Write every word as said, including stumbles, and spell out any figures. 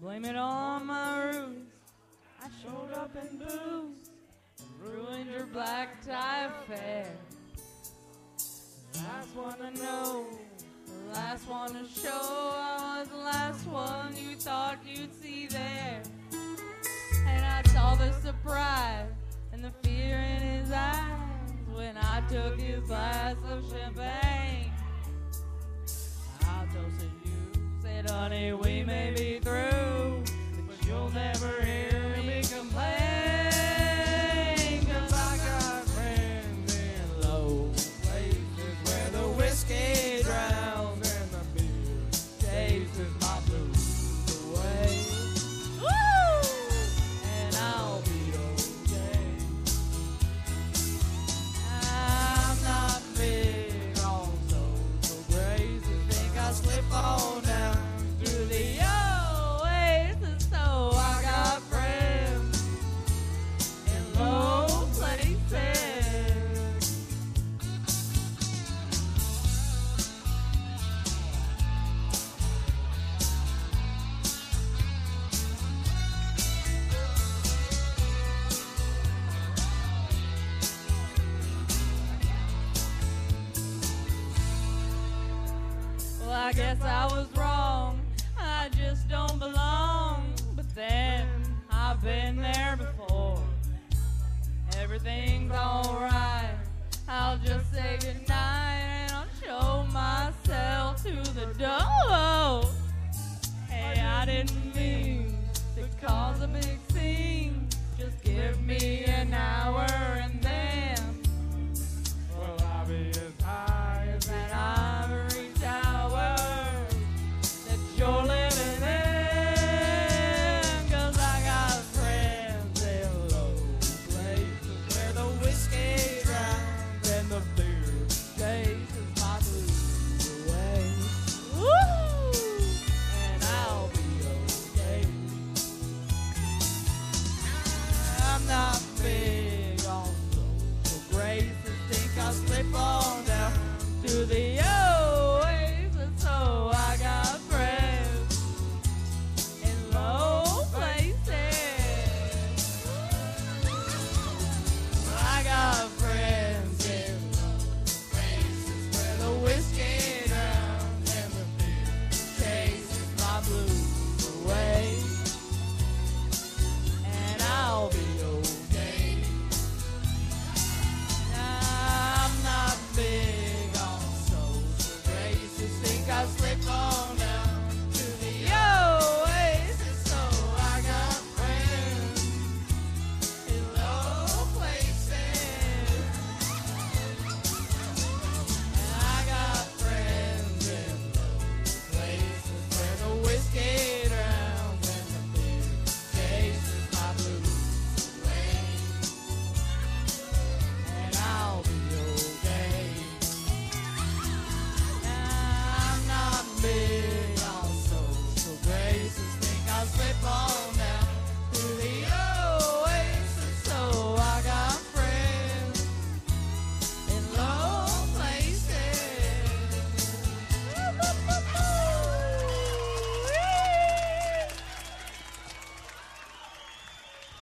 Blame it on my roots. I showed up in booze and ruined your black tie affair. Last one to know, the last one to show. I was the last one you thought you'd see there. And I saw the surprise and the fear in his eyes when I took his glass of champagne. I toasted you, said, honey, we may be through, but you'll never hear me complain. 'Cause I got friends in low places where the whiskey drowns and the beer chases my blues away. Woo! And I'll be okay. I'm not big on social graces. Think I slip on down through the oasis. So I got friends in low places. Well, I guess I was wrong. I just don't belong. But then I've been there before. Everything's alright. I'll just say goodnight and I'll show myself to the door. Hey, I didn't mean to cause a big scene. Just give me an hour and